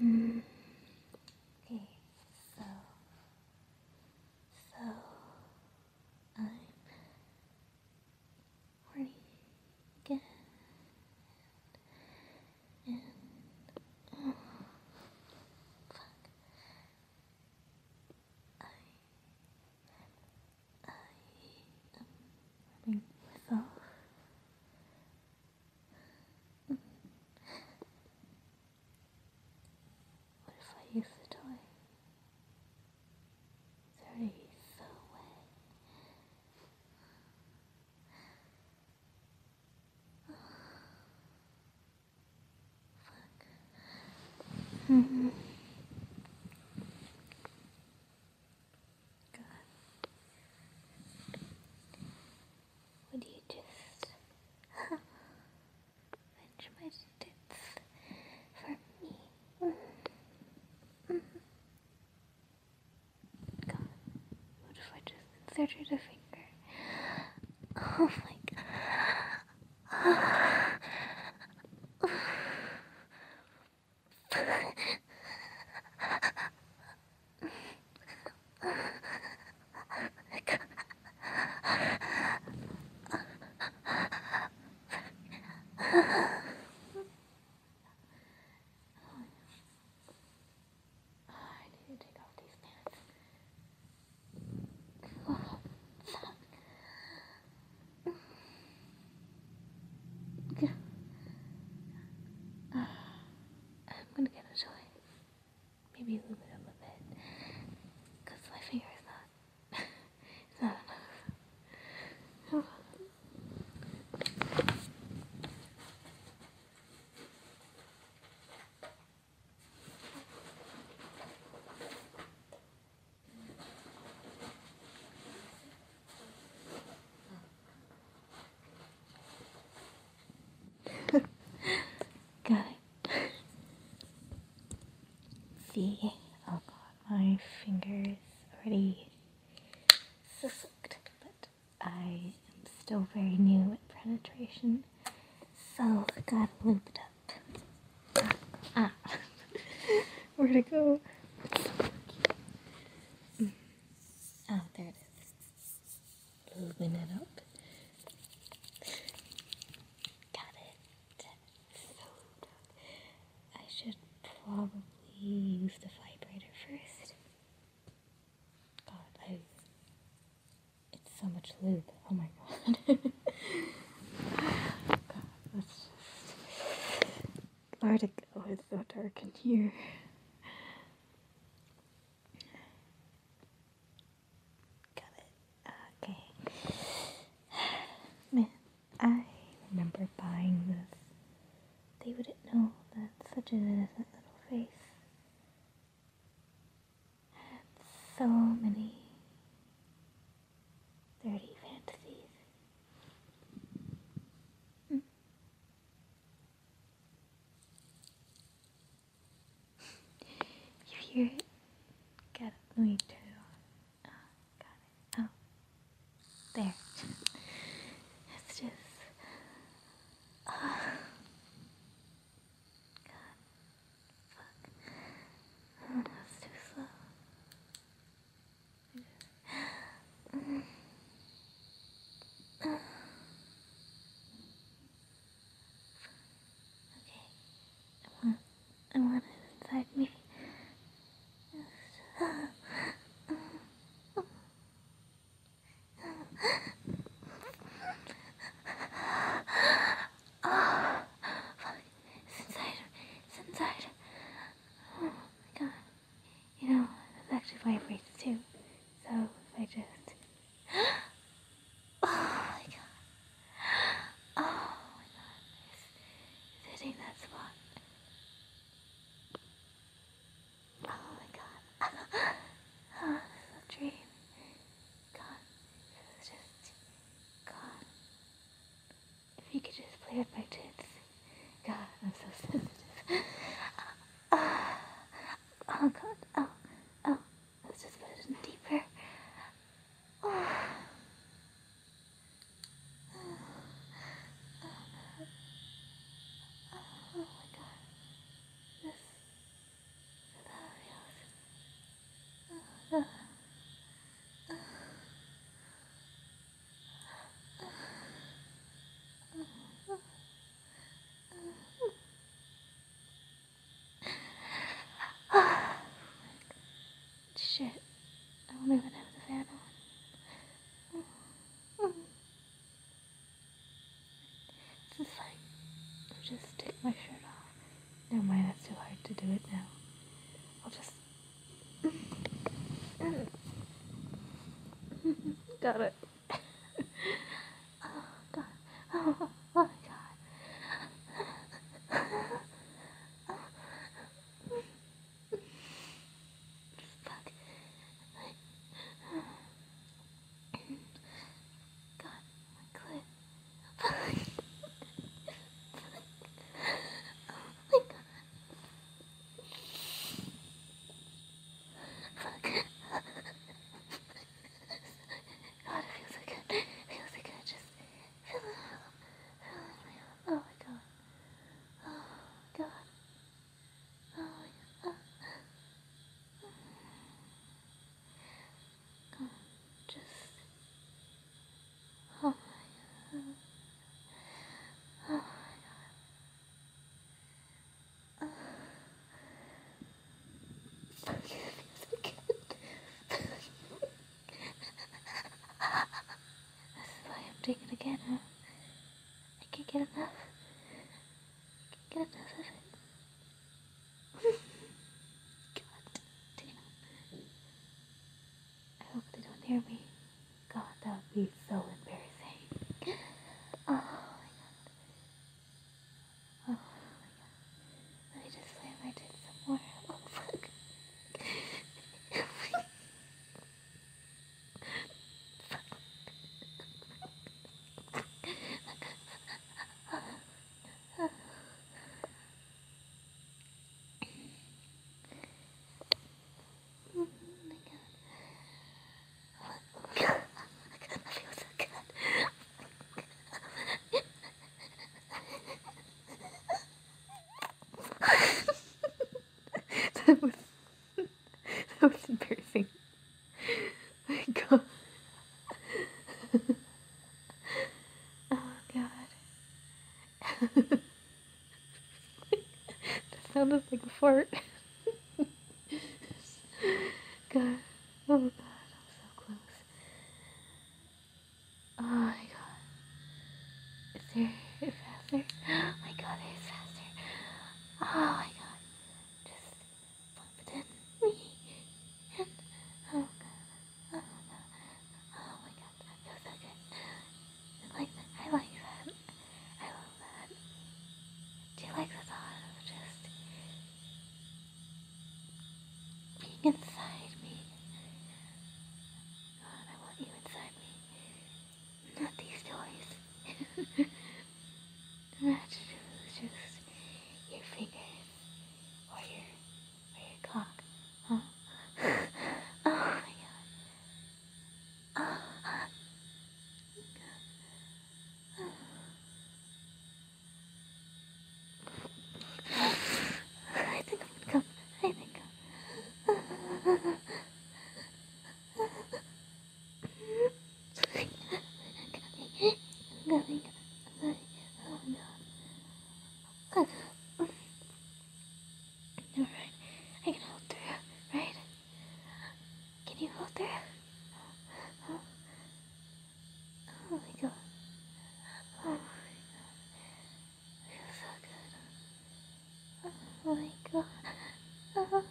Mm. Okay, so I'm horny again, and oh, fuck, I am harming myself. What if I use the toy? It's already so wet. Mm-hmm. God, would you just pinch my tits for me? God, what if I just inserted a finger? Oh my I need to take off these pants. Oh, fuck. I'm gonna get a toy. Maybe lube it up a bit. Because my finger is not. It's not enough. Got it. See? Oh god, my finger is already so soaked. But I am still very new at penetration. So, gotta lube it up. Ah. Where'd it go? Oh, there it is. Lubing it up. Got it. So done. I should probably use the vibrator first. God, it's so much lube. Oh my god. God, that's just Arctic. Oh, it's so dark in here. Got it. Okay. Man, I remember buying this. They wouldn't know that such an innocent little face had so many dirty fantasies. You hear it? Got it. Let me turn it on. Oh, got it. Oh, there. It's just. Oh, God, fuck. Oh, that's too slow. Okay. I want it inside me. got it. Oh god. Oh my god. Fuck. God, my clit. Fuck. Oh my god. Fuck. God, it feels so good. It feels so good. Just feel it. Oh my god. Oh god. Oh my god. God. Just. Oh my god. Oh my god. Fuck. It feels so good. This is why I'm taking again, huh? I can't get enough. I can't get enough of it. God damn. I hope they don't hear me. God, that would be so embarrassing. Oh my god. Oh my god. Let me just slam my tits some more. Oh fuck. Oh my god. Oh god. That feels so good. That was embarrassing. My god. Oh god. That sounded like a fart. God. Oh god, I'm so close. Oh my god. Is there faster? Oh my god, it is faster. Oh my god. Just bump it in me. And oh god. Oh god. Oh my god. That feels so good. I like that. I like that. I love that. Do you like the thought of just being inside me? God, I want you inside me. Not these toys. Imagine if it was just your fingers or your cock. Huh? Oh my god. Oh. I think I'm gonna come. I think I'm coming. Oh my god. Alright. I can hold through, right? Can you hold through? Oh, oh my god. Oh my god. Feels so good. Oh my god. Oh.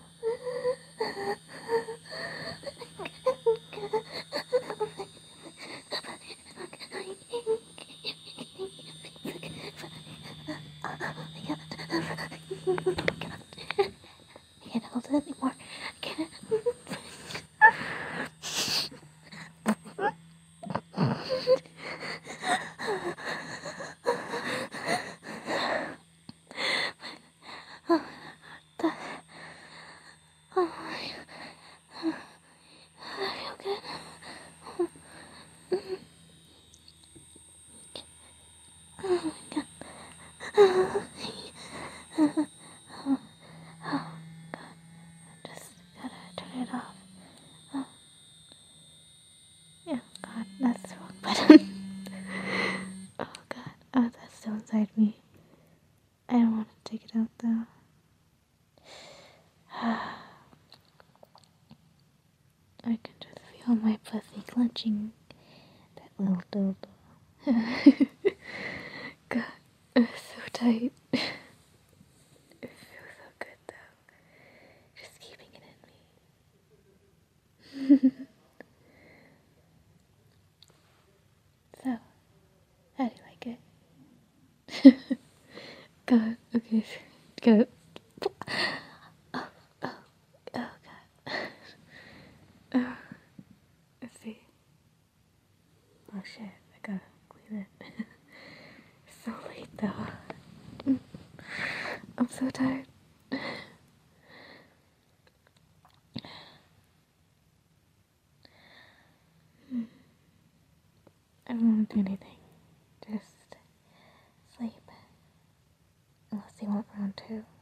I can't hold it anymore. I can't. Oh my god. I feel good. Oh my god. Oh god. Just gotta turn it off. Oh, yeah, god, that's the wrong button. Oh god. Oh, that's still inside me. I don't want to take it out though. I can just feel my pussy clenching that little dildo. God, it's so tight. It feels so good though. Just keeping it in me. Go. Oh, oh, oh god. Let's see. Oh shit, I gotta clean it. It's so late though. I'm so tired. I don't want to do anything. Just sleep. Unless you want round two.